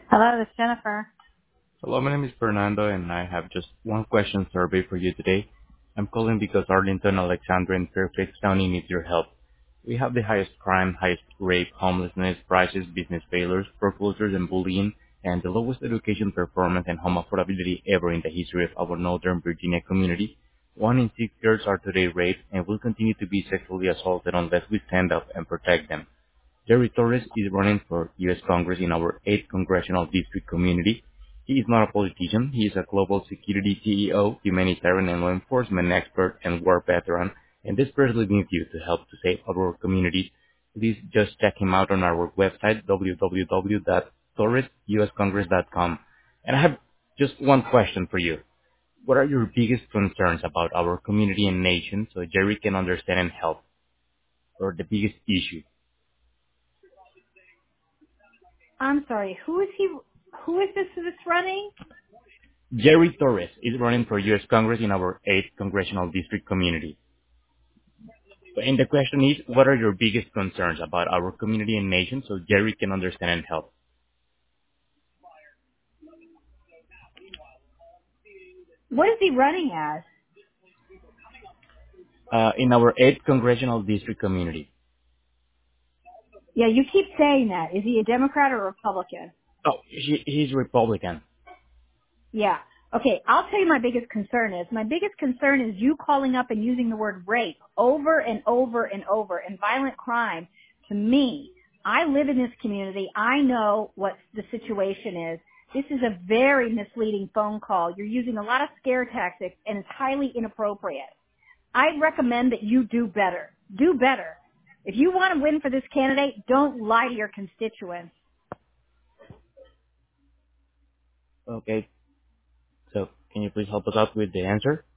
Hello, this is Jennifer. Hello, my name is Fernando, and I have just one question survey for you today. I'm calling because Arlington, Alexandria, and Fairfax County needs your help. We have the highest crime, highest rape, homelessness, prices, business failures, foreclosures, and bullying, and the lowest education performance and home affordability ever in the history of our Northern Virginia community. 1 in 6 girls are today raped and will continue to be sexually assaulted unless we stand up and protect them. Jerry Torres is running for U.S. Congress in our 8th Congressional District community. He is not a politician. He is a global security CEO, humanitarian and law enforcement expert, and war veteran, and desperately needs you to help to save our communities. Please just check him out on our website, www.torresuscongress.com. And I have just one question for you. What are your biggest concerns about our community and nation so Jerry can understand and help, or the biggest issue? I'm sorry. Who is he? Who is this that's running? Jerry Torres is running for U.S. Congress in our 8th Congressional District community. And the question is, what are your biggest concerns about our community and nation so Jerry can understand and help? What is he running as? In our 8th Congressional District community. Yeah, you keep saying that. Is he a Democrat or a Republican? Oh, he's Republican. Yeah. Okay, I'll tell you my biggest concern is. My biggest concern is you calling up and using the word rape over and over and over and violent crime. To me, I live in this community. I know what the situation is. This is a very misleading phone call. You're using a lot of scare tactics and it's highly inappropriate. I recommend that you do better. Do better. If you want to win for this candidate, don't lie to your constituents. Okay, so can you please help us out with the answer?